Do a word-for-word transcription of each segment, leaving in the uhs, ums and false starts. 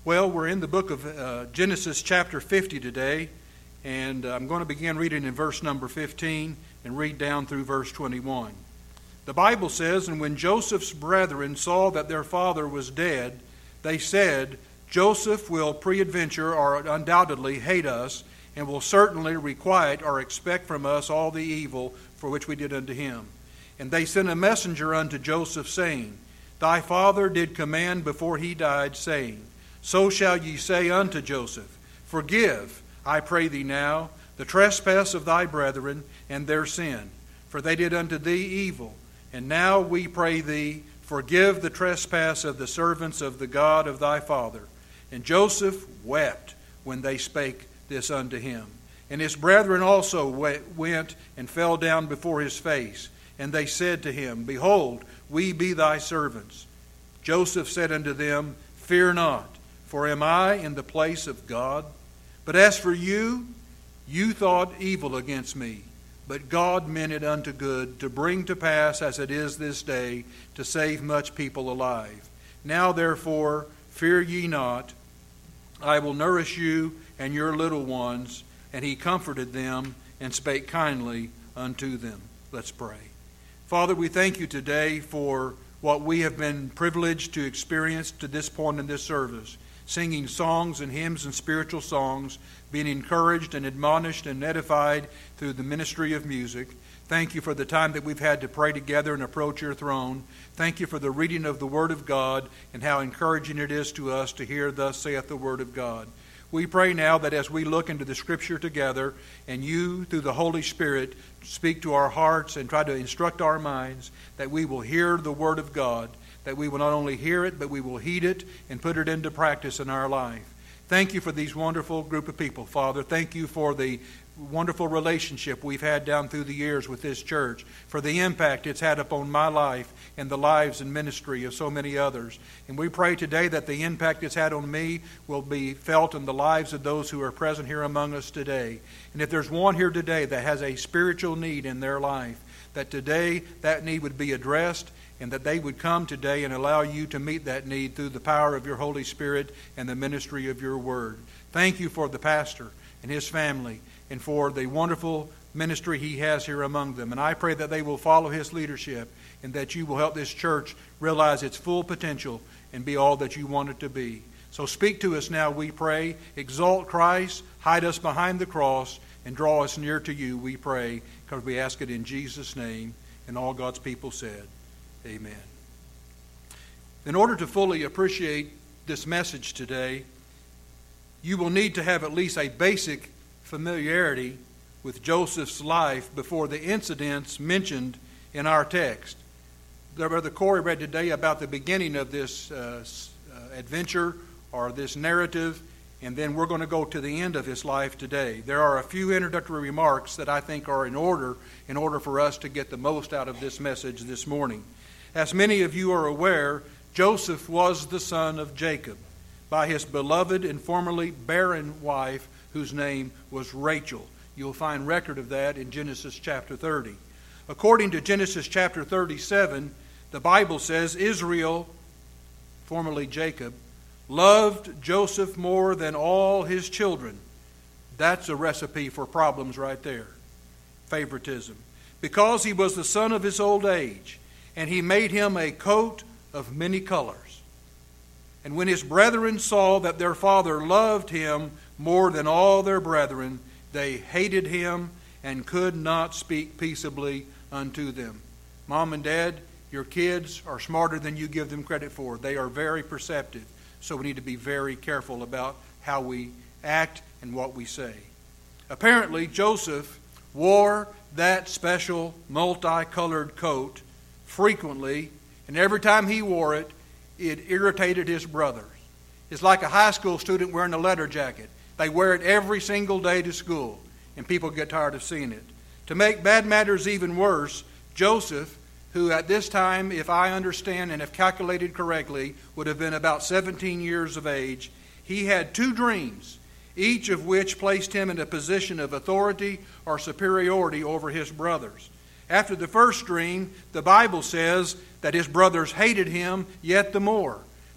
Well, we're in the book of uh, Genesis chapter fifty today, and I'm going to begin reading in verse number fifteen and read down through verse twenty-one. The Bible says, "And when Joseph's brethren saw that their father was dead, they said, Joseph will peradventure or undoubtedly hate us, and will certainly requite or expect from us all the evil for which we did unto him. And they sent a messenger unto Joseph, saying, Thy father did command before he died, saying, So shall ye say unto Joseph, Forgive, I pray thee now, the trespass of thy brethren and their sin, for they did unto thee evil. And now we pray thee, forgive the trespass of the servants of the God of thy father. And Joseph wept when they spake this unto him. And his brethren also went and fell down before his face. And they said to him, Behold, we be thy servants. Joseph said unto them, Fear not, for am I in the place of God? But as for you, you thought evil against me. But God meant it unto good, to bring to pass as it is this day, to save much people alive. Now therefore, fear ye not. I will nourish you and your little ones. And he comforted them and spake kindly unto them." Let's pray. Father, we thank you today for what we have been privileged to experience to this point in this service, singing songs and hymns and spiritual songs, being encouraged and admonished and edified through the ministry of music. Thank you for the time that we've had to pray together and approach your throne. Thank you for the reading of the Word of God and how encouraging it is to us to hear, Thus saith the Word of God. We pray now that as we look into the Scripture together, and you, through the Holy Spirit, speak to our hearts and try to instruct our minds, that we will hear the Word of God, that we will not only hear it, but we will heed it and put it into practice in our life. Thank you for these wonderful group of people, Father. Thank you for the wonderful relationship we've had down through the years with this church, for the impact it's had upon my life and the lives and ministry of so many others. And we pray today that the impact it's had on me will be felt in the lives of those who are present here among us today. And if there's one here today that has a spiritual need in their life, that today that need would be addressed, and that they would come today and allow you to meet that need through the power of your Holy Spirit and the ministry of your Word. Thank you for the pastor and his family, and for the wonderful ministry he has here among them. And I pray that they will follow his leadership, and that you will help this church realize its full potential and be all that you want it to be. So speak to us now, we pray. Exalt Christ, hide us behind the cross, and draw us near to you, we pray, because we ask it in Jesus' name. And all God's people said, Amen. In order to fully appreciate this message today, you will need to have at least a basic familiarity with Joseph's life before the incidents mentioned in our text. Brother Corey read today about the beginning of this uh, uh, adventure or this narrative, and then we're going to go to the end of his life today. There are a few introductory remarks that I think are in order in order for us to get the most out of this message this morning. As many of you are aware, Joseph was the son of Jacob by his beloved and formerly barren wife, whose name was Rachel. You'll find record of that in Genesis chapter thirty. According to Genesis chapter thirty-seven, the Bible says Israel, formerly Jacob, loved Joseph more than all his children. That's a recipe for problems right there. Favoritism. Because he was the son of his old age, and he made him a coat of many colors. And when his brethren saw that their father loved him more than all their brethren, they hated him and could not speak peaceably unto them. Mom and Dad, your kids are smarter than you give them credit for. They are very perceptive. So we need to be very careful about how we act and what we say. Apparently, Joseph wore that special multicolored coat frequently, and every time he wore it, it irritated his brothers. It's like a high school student wearing a leather jacket. They wear it every single day to school, and people get tired of seeing it. To make bad matters even worse, Joseph, who at this time, if I understand and have calculated correctly, would have been about seventeen years of age, he had two dreams, each of which placed him in a position of authority or superiority over his brothers. After the first dream, the Bible says that his brothers hated him yet the more.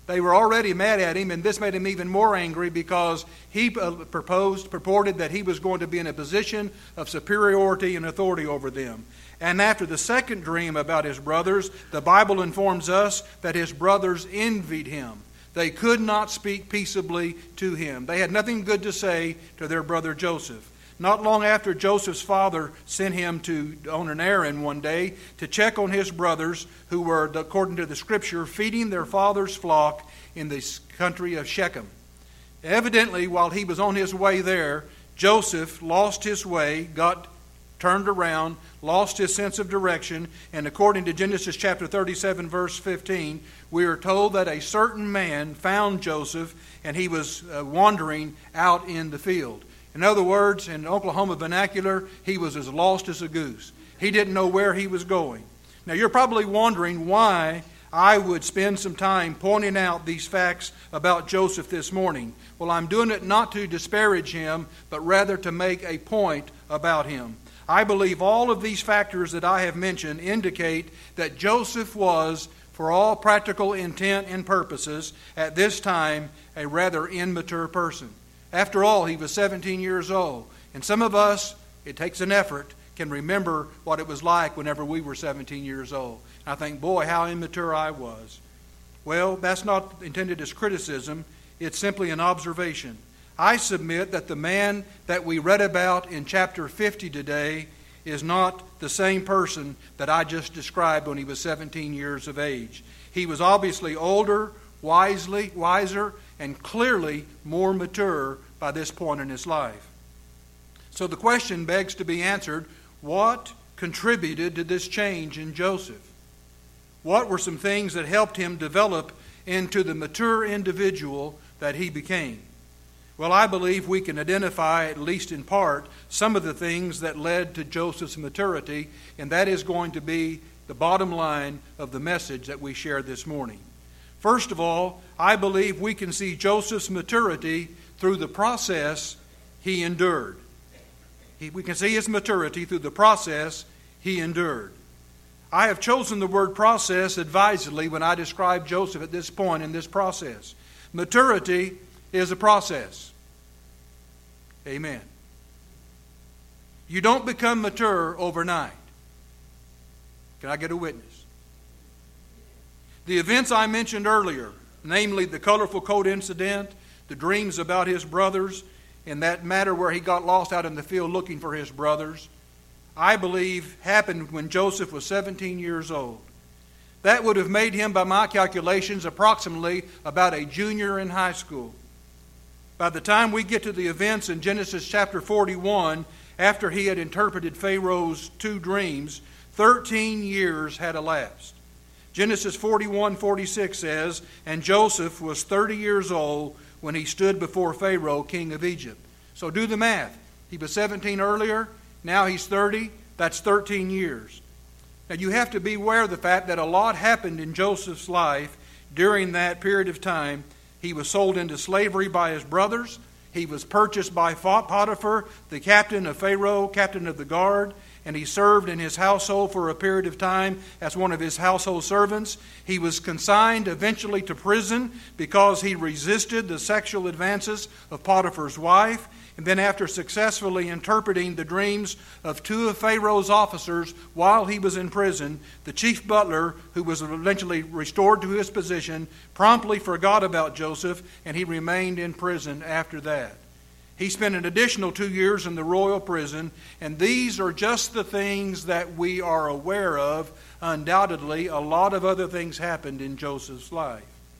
They were already mad at him, and this made him even more angry because he proposed, purported that he was going to be in a position of superiority and authority over them. And after the second dream about his brothers, the Bible informs us that his brothers envied him. They could not speak peaceably to him. They had nothing good to say to their brother Joseph. Not long after Joseph's father sent him to on an errand one day to check on his brothers who were, according to the Scripture, feeding their father's flock in the country of Shechem. Evidently, while he was on his way there, Joseph lost his way, got turned around, lost his sense of direction, and according to Genesis chapter thirty-seven, verse fifteen, we are told that a certain man found Joseph, and he was uh, wandering out in the field. In other words, in Oklahoma vernacular, he was as lost as a goose. He didn't know where he was going. Now, you're probably wondering why I would spend some time pointing out these facts about Joseph this morning. Well, I'm doing it not to disparage him, but rather to make a point about him. I believe all of these factors that I have mentioned indicate that Joseph was, for all practical intent and purposes, at this time, a rather immature person. After all, he was seventeen years old. And some of us, it takes an effort, can remember what it was like whenever we were seventeen years old. And I think, boy, how immature I was. Well, that's not intended as criticism. It's simply an observation. I submit that the man that we read about in chapter fifty today is not the same person that I just described when he was seventeen years of age. He was obviously older, wisely, wiser, and clearly more mature by this point in his life. So the question begs to be answered, what contributed to this change in Joseph? What were some things that helped him develop into the mature individual that he became? Well, I believe we can identify, at least in part, some of the things that led to Joseph's maturity, and that is going to be the bottom line of the message that we share this morning. First of all, I believe we can see Joseph's maturity through the process he endured. He, we can see his maturity through the process he endured. I have chosen the word process advisedly when I describe Joseph at this point in this process. Maturity is a process. Amen. You don't become mature overnight. Can I get a witness? The events I mentioned earlier, namely the colorful coat incident, the dreams about his brothers, and that matter where he got lost out in the field looking for his brothers, I believe happened when Joseph was seventeen years old. That would have made him, by my calculations, approximately about a junior in high school. By the time we get to the events in Genesis chapter forty-one, after he had interpreted Pharaoh's two dreams, thirteen years had elapsed. Genesis forty-one forty-six says, "And Joseph was thirty years old when he stood before Pharaoh, king of Egypt." So do the math. He was seventeen earlier, now he's thirty, that's thirteen years. Now you have to be aware of the fact that a lot happened in Joseph's life during that period of time. He was sold into slavery by his brothers. He was purchased by Potiphar, the captain of Pharaoh, captain of the guard, and he served in his household for a period of time as one of his household servants. He was consigned eventually to prison because he resisted the sexual advances of Potiphar's wife. And then after successfully interpreting the dreams of two of Pharaoh's officers while he was in prison, the chief butler, who was eventually restored to his position, promptly forgot about Joseph, and he remained in prison after that. He spent an additional two years in the royal prison, and these are just the things that we are aware of. Undoubtedly, a lot of other things happened in Joseph's life.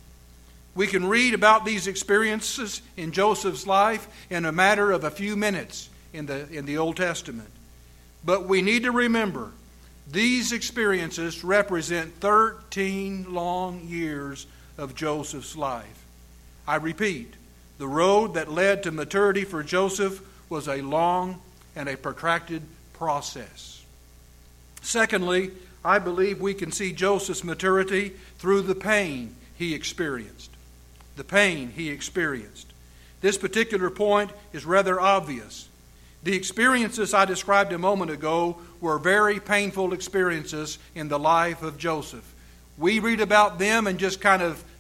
We can read about these experiences in Joseph's life in a matter of a few minutes in the, in the Old Testament. But we need to remember, these experiences represent thirteen long years of Joseph's life. I repeat, the road that led to maturity for Joseph was a long and a protracted process. Secondly, I believe we can see Joseph's maturity through the pain he experienced. The pain he experienced. This particular point is rather obvious. The experiences I described a moment ago were very painful experiences in the life of Joseph. We read about them and just kind of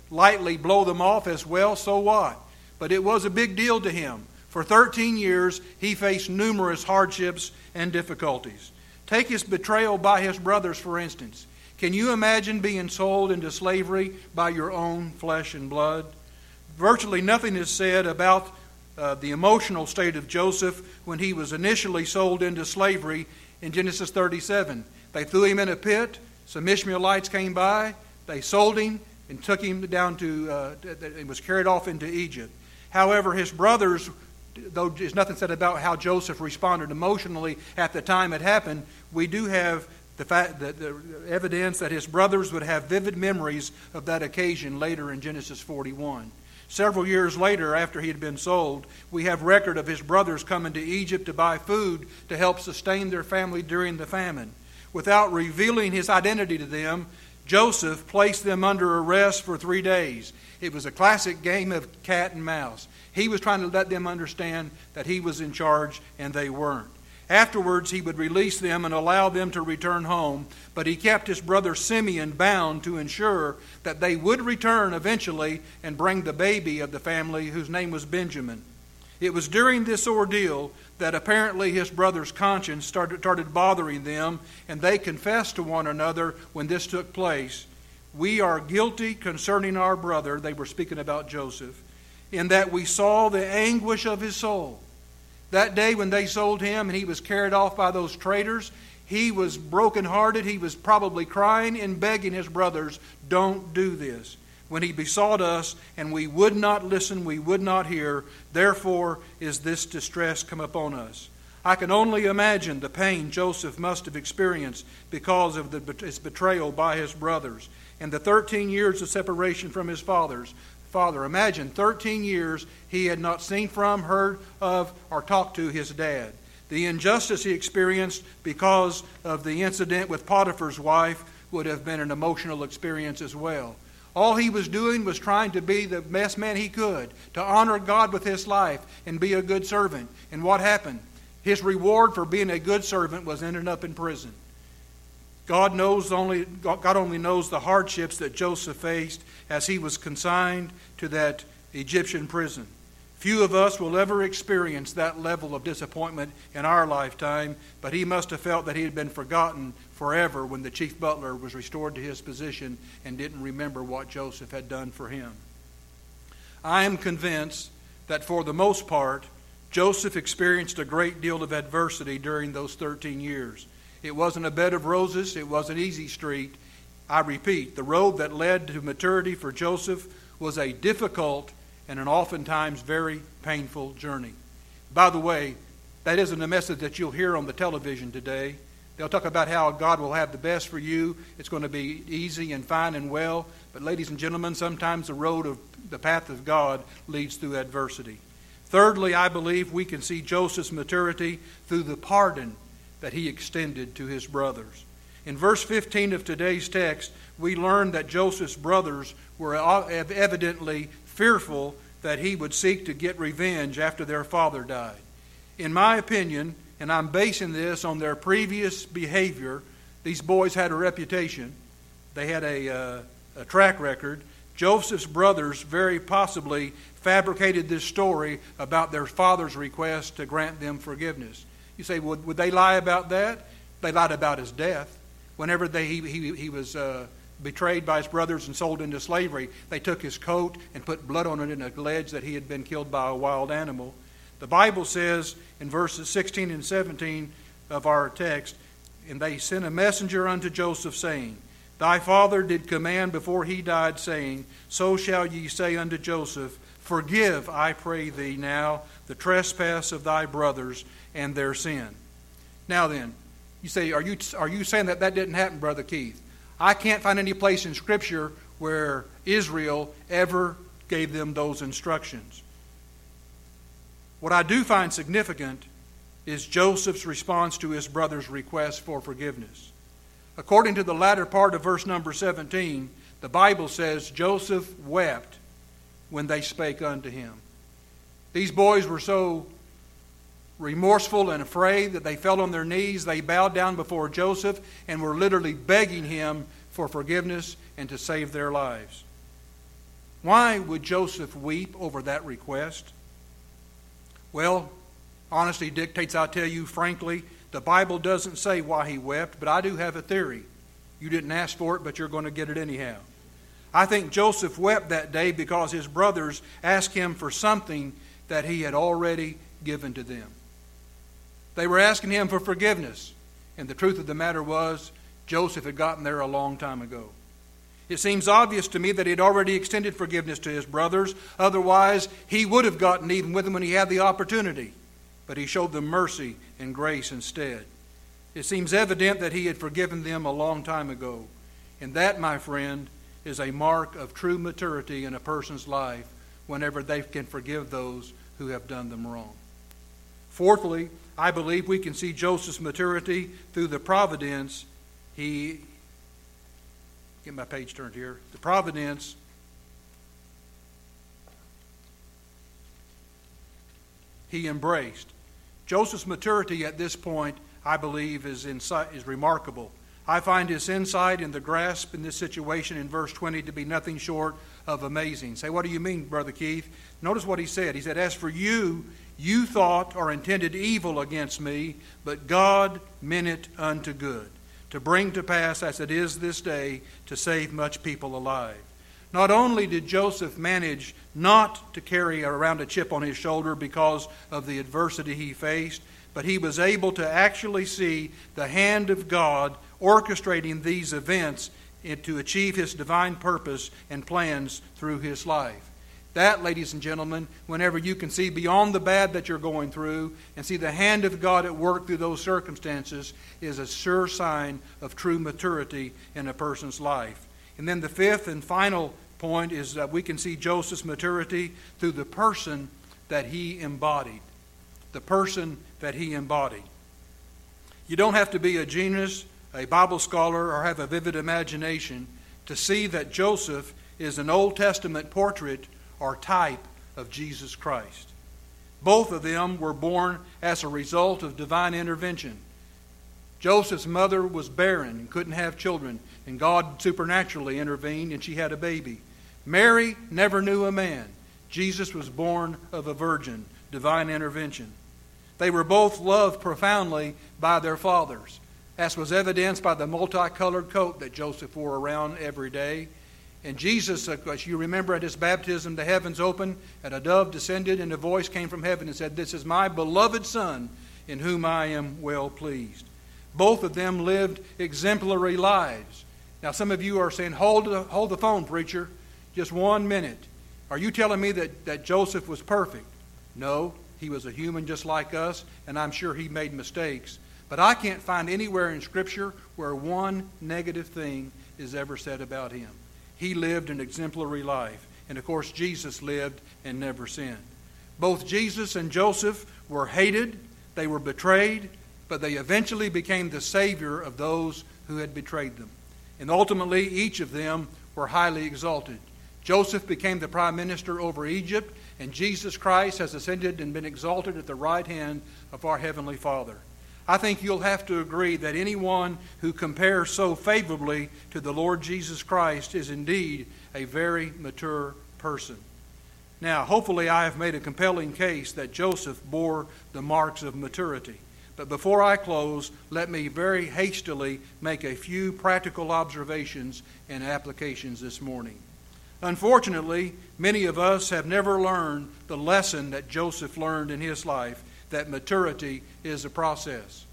lightly blow them off as well, so what? But it was a big deal to him. For thirteen years, he faced numerous hardships and difficulties. Take his betrayal by his brothers, for instance. Can you imagine being sold into slavery by your own flesh and blood? Virtually nothing is said about uh, the emotional state of Joseph when he was initially sold into slavery in Genesis thirty-seven. They threw him in a pit. Some Ishmaelites came by. They sold him and took him down to, uh, and was carried off into Egypt. However, his brothers, though there's nothing said about how Joseph responded emotionally at the time it happened, we do have the fact that the evidence that his brothers would have vivid memories of that occasion later in Genesis forty-one. Several years later, after he had been sold, we have record of his brothers coming to Egypt to buy food to help sustain their family during the famine. Without revealing his identity to them, Joseph placed them under arrest for three days. It was a classic game of cat and mouse. He was trying to let them understand that he was in charge and they weren't. Afterwards, he would release them and allow them to return home, but he kept his brother Simeon bound to ensure that they would return eventually and bring the baby of the family, whose name was Benjamin. It was during this ordeal that apparently his brother's conscience started, started bothering them, and they confessed to one another when this took place. We are guilty concerning our brother, they were speaking about Joseph, in that we saw the anguish of his soul. That day when they sold him and he was carried off by those traders, he was brokenhearted. He was probably crying and begging his brothers, don't do this. When he besought us, and we would not listen, we would not hear, therefore is this distress come upon us. I can only imagine the pain Joseph must have experienced because of the, his betrayal by his brothers and the thirteen years of separation from his fathers. Father, imagine thirteen years he had not seen from, heard of, or talked to his dad. The injustice he experienced because of the incident with Potiphar's wife would have been an emotional experience as well. All he was doing was trying to be the best man he could, to honor God with his life and be a good servant. And what happened? His reward for being a good servant was ending up in prison. God knows only God only knows the hardships that Joseph faced as he was consigned to that Egyptian prison. Few of us will ever experience that level of disappointment in our lifetime, but he must have felt that he had been forgotten forever when the chief butler was restored to his position and didn't remember what Joseph had done for him. I am convinced that for the most part, Joseph experienced a great deal of adversity during those thirteen years. It wasn't a bed of roses. It wasn't easy street. I repeat, the road that led to maturity for Joseph was a difficult and an oftentimes very painful journey. By the way, that isn't a message that you'll hear on the television today. They'll talk about how God will have the best for you. It's going to be easy and fine and well. But ladies and gentlemen, sometimes the road of the path of God leads through adversity. Thirdly, I believe we can see Joseph's maturity through the pardon that he extended to his brothers. In verse fifteen of today's text, we learn that Joseph's brothers were evidently fearful that he would seek to get revenge after their father died. In my opinion, and I'm basing this on their previous behavior, these boys had a reputation. They had a, uh, a track record. Joseph's brothers very possibly fabricated this story about their father's request to grant them forgiveness. You say, would, would they lie about that? They lied about his death. Whenever they, he, he, he was uh, betrayed by his brothers and sold into slavery, they took his coat and put blood on it and alleged that he had been killed by a wild animal. The Bible says in verses sixteen and seventeen of our text, and they sent a messenger unto Joseph, saying, Thy father did command before he died, saying, So shall ye say unto Joseph, Forgive, I pray thee now, the trespass of thy brothers and their sin. Now then, you say, are you are you saying that that didn't happen, Brother Keith? I can't find any place in Scripture where Israel ever gave them those instructions. What I do find significant is Joseph's response to his brother's request for forgiveness. According to the latter part of verse number seventeen, the Bible says Joseph wept when they spake unto him. These boys were so remorseful and afraid that they fell on their knees. They bowed down before Joseph and were literally begging him for forgiveness and to save their lives. Why would Joseph weep over that request? Well, honesty dictates, I'll tell you frankly, the Bible doesn't say why he wept, but I do have a theory. You didn't ask for it, but you're going to get it anyhow. I think Joseph wept that day because his brothers asked him for something that he had already given to them. They were asking him for forgiveness, and the truth of the matter was, Joseph had gotten there a long time ago. It seems obvious to me that he had already extended forgiveness to his brothers. Otherwise, he would have gotten even with them when he had the opportunity. But he showed them mercy and grace instead. It seems evident that he had forgiven them a long time ago. And that, my friend, is a mark of true maturity in a person's life whenever they can forgive those who have done them wrong. Fourthly, I believe we can see Joseph's maturity through the providence he Get my page turned here. The providence he embraced. Joseph's maturity at this point, I believe, is insight, is remarkable. I find his insight and the grasp in this situation in verse twenty to be nothing short of amazing. Say, what do you mean, Brother Keith? Notice what he said. He said, as for you, you thought or intended evil against me, but God meant it unto good, to bring to pass as it is this day, to save much people alive. Not only did Joseph manage not to carry around a chip on his shoulder because of the adversity he faced, but he was able to actually see the hand of God orchestrating these events to achieve his divine purpose and plans through his life. That, ladies and gentlemen, whenever you can see beyond the bad that you're going through and see the hand of God at work through those circumstances, is a sure sign of true maturity in a person's life. And then the fifth and final point is that we can see Joseph's maturity through the person that he embodied. The person that he embodied. You don't have to be a genius, a Bible scholar, or have a vivid imagination to see that Joseph is an Old Testament portrait or type of Jesus Christ. Both of them were born as a result of divine intervention. Joseph's mother was barren and couldn't have children, and God supernaturally intervened and she had a baby. Mary never knew a man. Jesus was born of a virgin, divine intervention. They were both loved profoundly by their fathers, as was evidenced by the multicolored coat that Joseph wore around every day. And Jesus, as you remember at his baptism, the heavens opened, and a dove descended, and a voice came from heaven and said, "This is my beloved Son, in whom I am well pleased." Both of them lived exemplary lives. Now some of you are saying, hold the, hold the phone, preacher. Just one minute. Are you telling me that, that Joseph was perfect? No, he was a human just like us, and I'm sure he made mistakes. But I can't find anywhere in Scripture where one negative thing is ever said about him. He lived an exemplary life. And of course, Jesus lived and never sinned. Both Jesus and Joseph were hated, they were betrayed, but they eventually became the Savior of those who had betrayed them. And ultimately, each of them were highly exalted. Joseph became the prime minister over Egypt, and Jesus Christ has ascended and been exalted at the right hand of our Heavenly Father. I think you'll have to agree that anyone who compares so favorably to the Lord Jesus Christ is indeed a very mature person. Now, hopefully I have made a compelling case that Joseph bore the marks of maturity. But before I close, let me very hastily make a few practical observations and applications this morning. Unfortunately, many of us have never learned the lesson that Joseph learned in his life, that maturity is a process.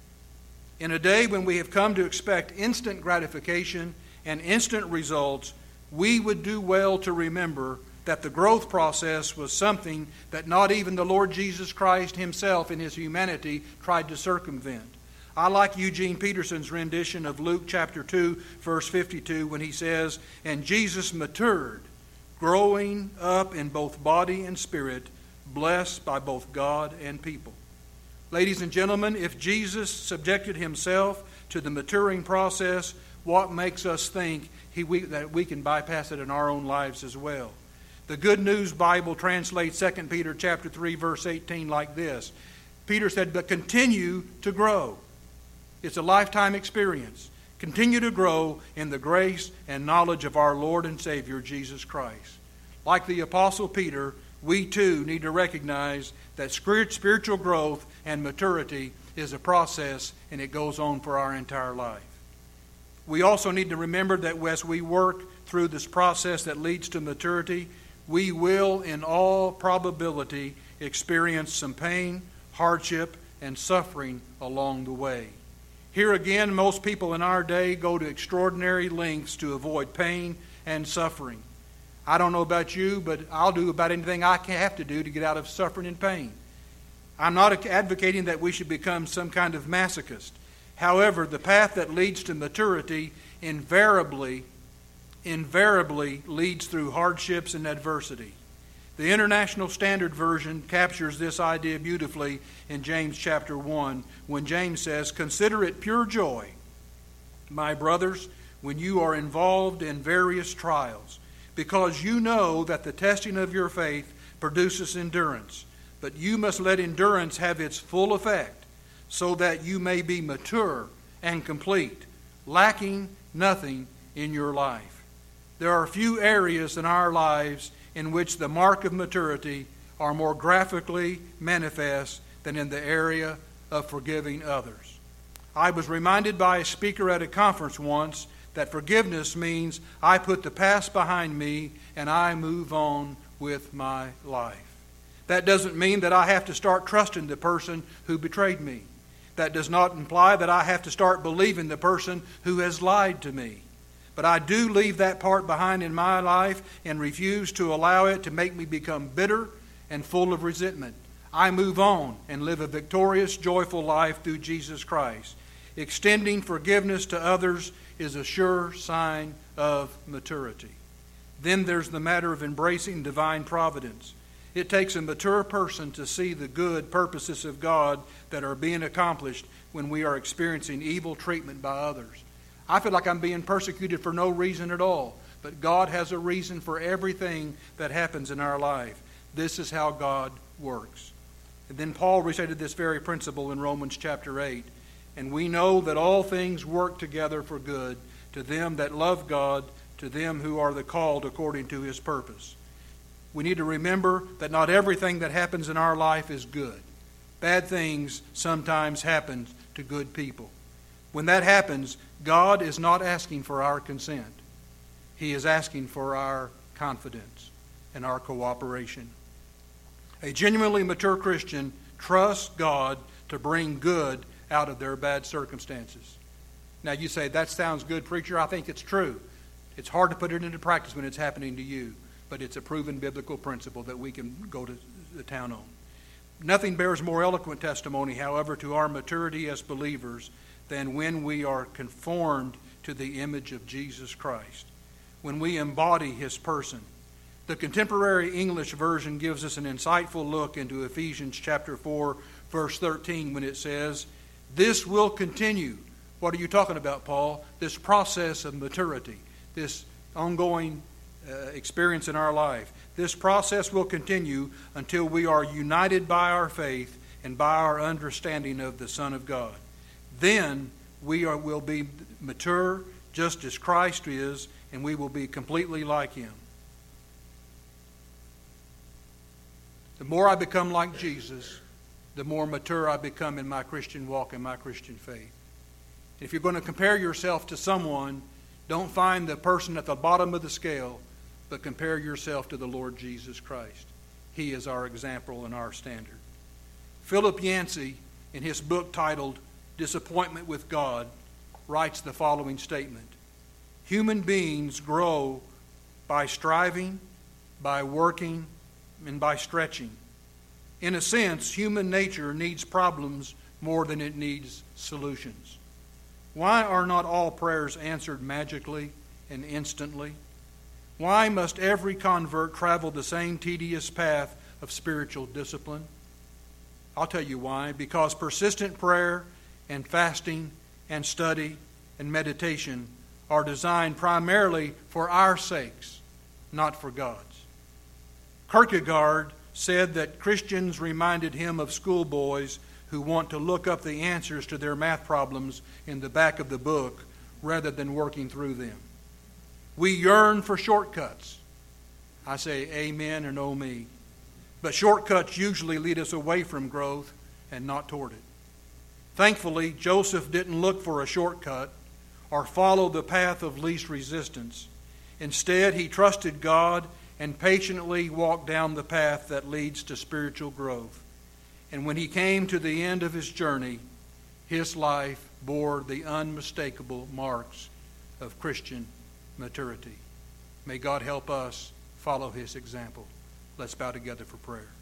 In a day when we have come to expect instant gratification and instant results, we would do well to remember that the growth process was something that not even the Lord Jesus Christ himself in his humanity tried to circumvent. I like Eugene Peterson's rendition of Luke chapter two, verse fifty-two, when he says, "And Jesus matured, growing up in both body and spirit, blessed by both God and people." Ladies and gentlemen, if Jesus subjected himself to the maturing process, what makes us think he, we, that we can bypass it in our own lives as well? The Good News Bible translates Second Peter chapter three, verse eighteen like this. Peter said, "But continue to grow." It's a lifetime experience. Continue to grow in the grace and knowledge of our Lord and Savior, Jesus Christ. Like the Apostle Peter, we too need to recognize that spiritual growth and maturity is a process, and it goes on for our entire life. We also need to remember that as we work through this process that leads to maturity, we will, in all probability, experience some pain, hardship, and suffering along the way. Here again, most people in our day go to extraordinary lengths to avoid pain and suffering. I don't know about you, but I'll do about anything I can have to do to get out of suffering and pain. I'm not advocating that we should become some kind of masochist. However, the path that leads to maturity invariably, invariably leads through hardships and adversity. The International Standard Version captures this idea beautifully in James chapter one, when James says, "Consider it pure joy, my brothers, when you are involved in various trials, because you know that the testing of your faith produces endurance. But you must let endurance have its full effect, so that you may be mature and complete, lacking nothing in your life." There are few areas in our lives in which the mark of maturity are more graphically manifest than in the area of forgiving others. I was reminded by a speaker at a conference once that forgiveness means I put the past behind me and I move on with my life. That doesn't mean that I have to start trusting the person who betrayed me. That does not imply that I have to start believing the person who has lied to me. But I do leave that part behind in my life and refuse to allow it to make me become bitter and full of resentment. I move on and live a victorious, joyful life through Jesus Christ. Extending forgiveness to others is a sure sign of maturity. Then there's the matter of embracing divine providence. It takes a mature person to see the good purposes of God that are being accomplished when we are experiencing evil treatment by others. I feel like I'm being persecuted for no reason at all, but God has a reason for everything that happens in our life. This is how God works. And then Paul restated this very principle in Romans chapter eight. "And we know that all things work together for good to them that love God, to them who are the called according to his purpose." We need to remember that not everything that happens in our life is good. Bad things sometimes happen to good people. When that happens, God is not asking for our consent. He is asking for our confidence and our cooperation. A genuinely mature Christian trusts God to bring good out of their bad circumstances. Now you say, "That sounds good, preacher." I think it's true. It's hard to put it into practice when it's happening to you, but it's a proven biblical principle that we can go to the town on. Nothing bears more eloquent testimony, however, to our maturity as believers than when we are conformed to the image of Jesus Christ, when we embody his person. The contemporary English version gives us an insightful look into Ephesians chapter four, verse thirteen, when it says, "This will continue." What are you talking about, Paul? This process of maturity, this ongoing uh, experience in our life. This process will continue until we are united by our faith and by our understanding of the Son of God. Then we are, will be mature just as Christ is, and we will be completely like him. The more I become like Jesus, the more mature I become in my Christian walk and my Christian faith. If you're going to compare yourself to someone, don't find the person at the bottom of the scale, but compare yourself to the Lord Jesus Christ. He is our example and our standard. Philip Yancey, in his book titled Disappointment with God, writes the following statement: "Human beings grow by striving, by working, and by stretching. In a sense, human nature needs problems more than it needs solutions. Why are not all prayers answered magically and instantly? Why must every convert travel the same tedious path of spiritual discipline? I'll tell you why. Because persistent prayer and fasting and study and meditation are designed primarily for our sakes, not for God's. Kierkegaard said that Christians reminded him of schoolboys who want to look up the answers to their math problems in the back of the book rather than working through them. We yearn for shortcuts. I say amen and oh me. But shortcuts usually lead us away from growth and not toward it. Thankfully, Joseph didn't look for a shortcut or follow the path of least resistance. Instead, he trusted God and patiently walked down the path that leads to spiritual growth. And when he came to the end of his journey, his life bore the unmistakable marks of Christian maturity. May God help us follow his example. Let's bow together for prayer.